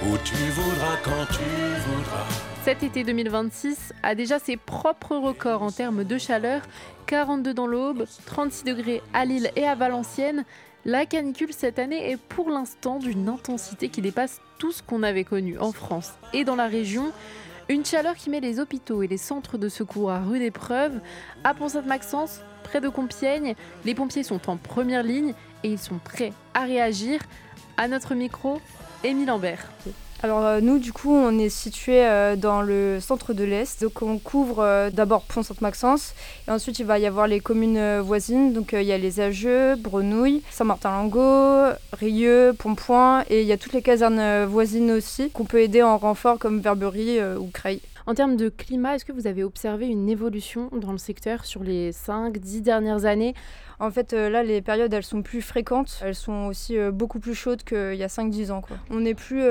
où tu voudras, quand tu voudras. Cet été 2026 a déjà ses propres records en termes de chaleur. 42 dans l'Aube, 36 degrés à Lille et à Valenciennes. La canicule cette année est pour l'instant d'une intensité qui dépasse tout ce qu'on avait connu en France et dans la région. Une chaleur qui met les hôpitaux et les centres de secours à rude épreuve. À Pont-Sainte-Maxence, près de Compiègne, les pompiers sont en première ligne et ils sont prêts à réagir. À notre micro, Émile Lambert. Alors nous, du coup, on est situé dans le centre de l'Est. Donc on couvre d'abord Pont-Sainte-Maxence et ensuite il va y avoir les communes voisines. Donc il y a les Ageux, Brenouille, Saint-Martin-Langot, Rieux, Pontpoint et il y a toutes les casernes voisines aussi qu'on peut aider en renfort comme Verberie ou Creil. En termes de climat, est-ce que vous avez observé une évolution dans le secteur sur les 5-10 dernières années ? En fait, là, les périodes, elles sont plus fréquentes. Elles sont aussi beaucoup plus chaudes qu'il y a 5-10 ans, quoi. On n'est plus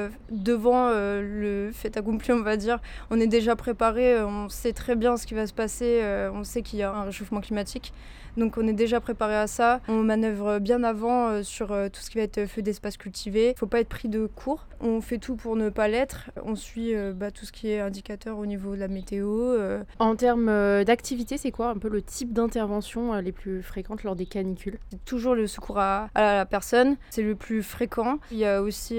devant le fait accompli, on va dire. On est déjà préparé, on sait très bien ce qui va se passer. On sait qu'il y a un réchauffement climatique. Donc on est déjà préparé à ça. On manœuvre bien avant sur tout ce qui va être feu d'espace cultivé. Il ne faut pas être pris de court. On fait tout pour ne pas l'être. On suit tout ce qui est indicateur au niveau de la météo. En termes d'activité, c'est quoi un peu le type d'intervention les plus fréquentes lors des canicules ? C'est toujours le secours à la personne. C'est le plus fréquent. Il y a aussi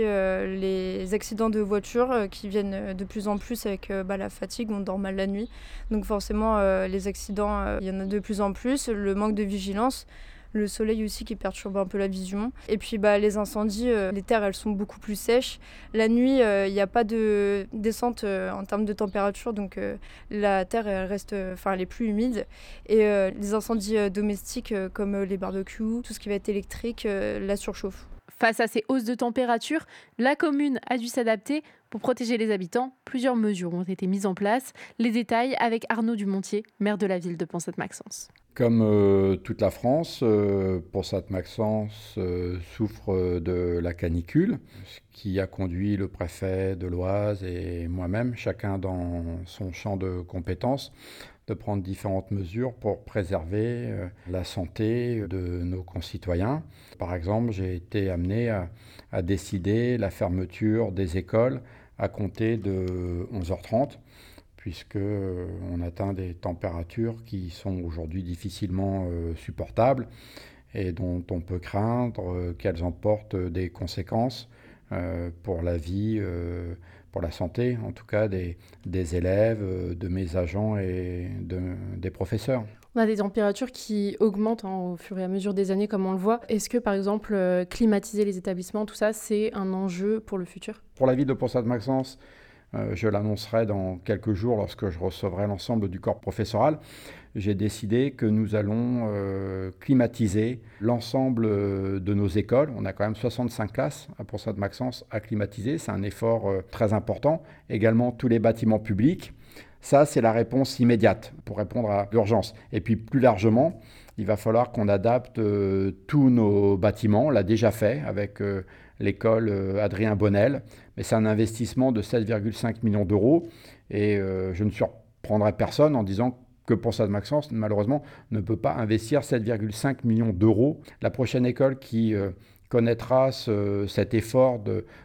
les accidents de voiture qui viennent de plus en plus avec la fatigue. On dort mal la nuit. Donc forcément, les accidents, il y en a de plus en plus. Le manque de vigilance, le soleil aussi qui perturbe un peu la vision. Et puis les incendies, les terres elles sont beaucoup plus sèches. La nuit, il n'y a pas de descente en termes de température, donc la terre elle reste, elle est plus humide. Et les incendies domestiques comme les barbecues, tout ce qui va être électrique, la surchauffe. Face à ces hausses de température, la commune a dû s'adapter. Pour protéger les habitants, plusieurs mesures ont été mises en place. Les détails avec Arnaud Dumontier, maire de la ville de Pont-Sainte-Maxence. Comme toute la France, Pont-Sainte-Maxence souffre de la canicule, ce qui a conduit le préfet de l'Oise et moi-même, chacun dans son champ de compétences, de prendre différentes mesures pour préserver la santé de nos concitoyens. Par exemple, j'ai été amené à décider la fermeture des écoles à compter de 11h30, puisqu'on atteint des températures qui sont aujourd'hui difficilement supportables et dont on peut craindre qu'elles emportent des conséquences pour la vie, pour la santé, en tout cas des élèves, de mes agents et des professeurs. On a des températures qui augmentent au fur et à mesure des années, comme on le voit. Est-ce que, par exemple, climatiser les établissements, tout ça, c'est un enjeu pour le futur ? Pour la ville de Pont-Sainte-Maxence, je l'annoncerai dans quelques jours lorsque je recevrai l'ensemble du corps professoral. J'ai décidé que nous allons climatiser l'ensemble de nos écoles. On a quand même 65 classes à Pont-Sainte-Maxence à climatiser. C'est un effort très important. Également tous les bâtiments publics. Ça, c'est la réponse immédiate pour répondre à l'urgence. Et puis plus largement, il va falloir qu'on adapte tous nos bâtiments. On l'a déjà fait avec l'école Adrien Bonnel. Mais c'est un investissement de 7,5 millions d'euros. Et je ne surprendrai personne en disant que Pont-Sainte-Maxence, malheureusement, ne peut pas investir 7,5 millions d'euros. La prochaine école qui connaîtra cet effort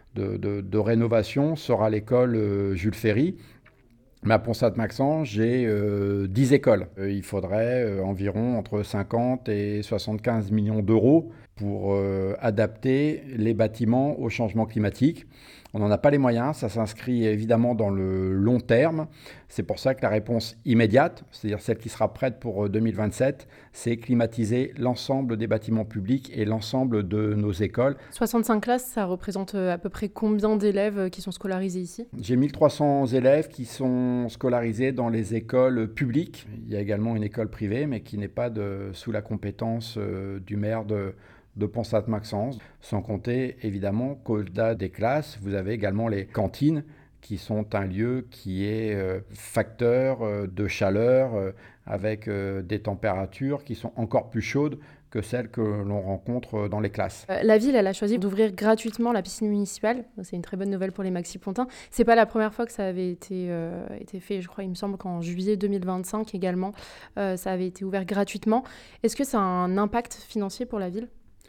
de rénovation sera l'école Jules Ferry. Mais à Pont-Sainte-Maxence, j'ai 10 écoles. Il faudrait environ entre 50 et 75 millions d'euros pour adapter les bâtiments au changement climatique. On n'en a pas les moyens, ça s'inscrit évidemment dans le long terme. C'est pour ça que la réponse immédiate, c'est-à-dire celle qui sera prête pour 2027, c'est climatiser l'ensemble des bâtiments publics et l'ensemble de nos écoles. 65 classes, ça représente à peu près combien d'élèves qui sont scolarisés ici ? J'ai 1300 élèves qui sont scolarisés dans les écoles publiques. Il y a également une école privée, mais qui n'est pas sous la compétence du maire de Pont-Sainte-Maxence, sans compter évidemment qu'au-delà des classes, vous avez également les cantines qui sont un lieu qui est facteur de chaleur avec des températures qui sont encore plus chaudes que celles que l'on rencontre dans les classes. La ville, elle a choisi d'ouvrir gratuitement la piscine municipale. C'est une très bonne nouvelle pour les Maxi-Pontins. C'est pas la première fois que ça avait été fait, je crois, il me semble qu'en juillet 2025 également, ça avait été ouvert gratuitement. Est-ce que ça a un impact financier pour la ville ?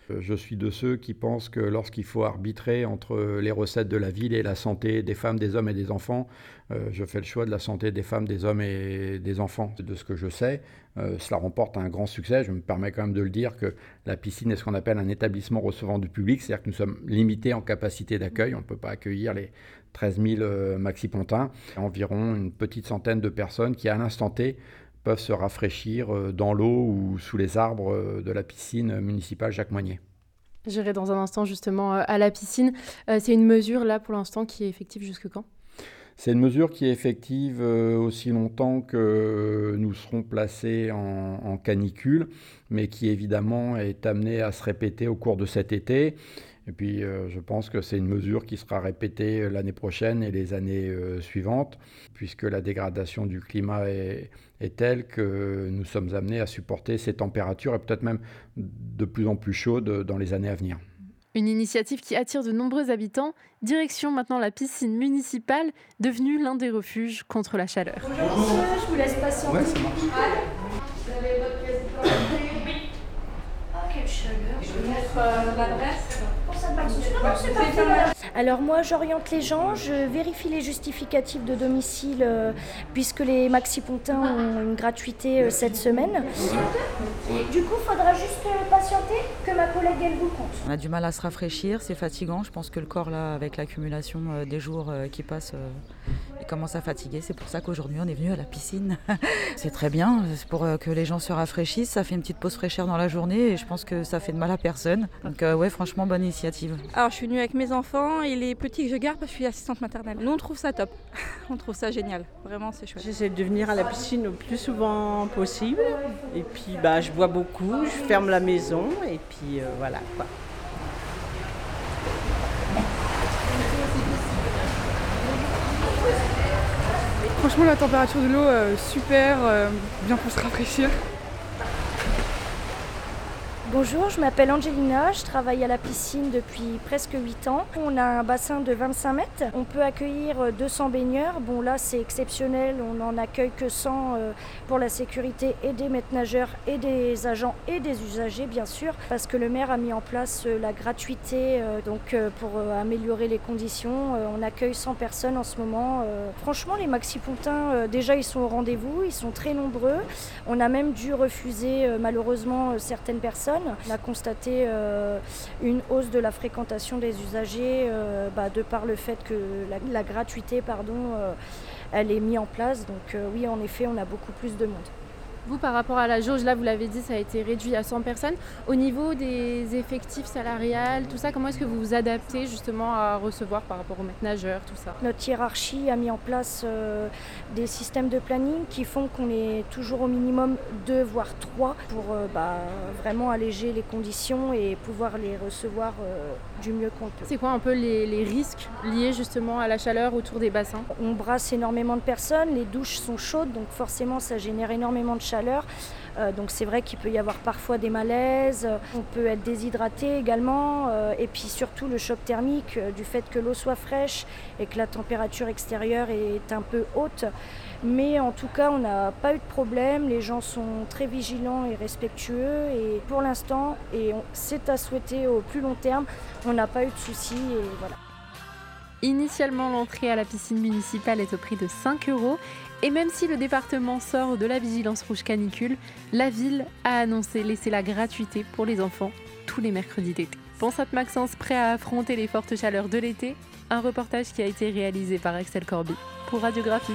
Je suis de ceux qui pensent que lorsqu'il faut arbitrer entre les recettes de la ville et la santé des femmes, des hommes et des enfants, je fais le choix de la santé des femmes, des hommes et des enfants. De ce que je sais, cela remporte un grand succès. Je me permets quand même de le dire que la piscine est ce qu'on appelle un établissement recevant du public, c'est-à-dire que nous sommes limités en capacité d'accueil. On ne peut pas accueillir les 13 000 maxi-pontins. Environ une petite centaine de personnes qui, à l'instant T, peuvent se rafraîchir dans l'eau ou sous les arbres de la piscine municipale Jacques Moignet. J'irai dans un instant justement à la piscine. C'est une mesure là pour l'instant qui est effective jusque quand ? C'est une mesure qui est effective aussi longtemps que nous serons placés en canicule, mais qui évidemment est amenée à se répéter au cours de cet été. Et puis je pense que c'est une mesure qui sera répétée l'année prochaine et les années suivantes, puisque la dégradation du climat est telle que nous sommes amenés à supporter ces températures et peut-être même de plus en plus chaudes dans les années à venir. Une initiative qui attire de nombreux habitants. Direction maintenant la piscine municipale, devenue l'un des refuges contre la chaleur. Bonjour monsieur, je vous laisse patienter. Ouais, ça marche. Vous avez votre pièce d'identité ? Oui. Ah, quelle chaleur. Je vais mettre l'adresse. Pour ça, pas de souci. Non, c'est parfait, madame. Alors moi, j'oriente les gens, je vérifie les justificatifs de domicile puisque les maxi-pontins ont une gratuité cette semaine. Du coup, il faudra juste patienter que ma collègue, elle vous compte. On a du mal à se rafraîchir, c'est fatigant. Je pense que le corps, là, avec l'accumulation des jours qui passent, il commence à fatiguer. C'est pour ça qu'aujourd'hui, on est venu à la piscine. C'est très bien, c'est pour que les gens se rafraîchissent. Ça fait une petite pause fraîcheur dans la journée et je pense que ça fait de mal à personne. Donc ouais, franchement, bonne initiative. Alors, je suis venue avec mes enfants et les petits que je garde parce que je suis assistante maternelle. Nous, on trouve ça top. On trouve ça génial. Vraiment, c'est chouette. J'essaie de venir à la piscine le plus souvent possible. Et puis, je bois beaucoup, je ferme la maison et puis voilà quoi. Franchement, la température de l'eau, super, bien pour se rafraîchir. Bonjour, je m'appelle Angelina, je travaille à la piscine depuis presque 8 ans. On a un bassin de 25 mètres, on peut accueillir 200 baigneurs. Bon là c'est exceptionnel, on n'en accueille que 100 pour la sécurité et des maîtres nageurs et des agents et des usagers bien sûr, parce que le maire a mis en place la gratuité pour améliorer les conditions. On accueille 100 personnes en ce moment. Franchement les maxi-pontins déjà ils sont au rendez-vous, ils sont très nombreux. On a même dû refuser malheureusement certaines personnes. On a constaté une hausse de la fréquentation des usagers de par le fait que la gratuité elle est mise en place. Donc oui, en effet, on a beaucoup plus de monde. Vous, par rapport à la jauge, là, vous l'avez dit, ça a été réduit à 100 personnes. Au niveau des effectifs salariales, tout ça, comment est-ce que vous vous adaptez justement à recevoir par rapport aux maîtres nageurs, tout ça ? Notre hiérarchie a mis en place des systèmes de planning qui font qu'on est toujours au minimum 2 voire 3 pour vraiment alléger les conditions et pouvoir les recevoir du mieux qu'on peut. C'est quoi un peu les risques liés justement à la chaleur autour des bassins ? On brasse énormément de personnes, les douches sont chaudes, donc forcément ça génère énormément de chaleur. Donc c'est vrai qu'il peut y avoir parfois des malaises, on peut être déshydraté également et puis surtout le choc thermique du fait que l'eau soit fraîche et que la température extérieure est un peu haute. Mais en tout cas on n'a pas eu de problème, les gens sont très vigilants et respectueux et pour l'instant, et c'est à souhaiter au plus long terme, on n'a pas eu de soucis et voilà. Initialement, l'entrée à la piscine municipale est au prix de 5 €. Et même si le département sort de la vigilance rouge canicule, la ville a annoncé laisser la gratuité pour les enfants tous les mercredis d'été. Ponsat Maxence prêt à affronter les fortes chaleurs de l'été, un reportage qui a été réalisé par Axel Corby pour Radio Graphite.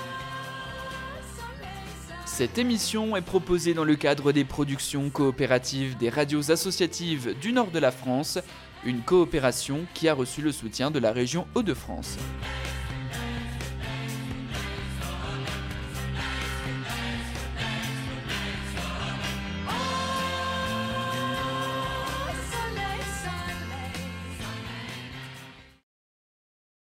Cette émission est proposée dans le cadre des productions coopératives des radios associatives du nord de la France, une coopération qui a reçu le soutien de la région Hauts-de-France.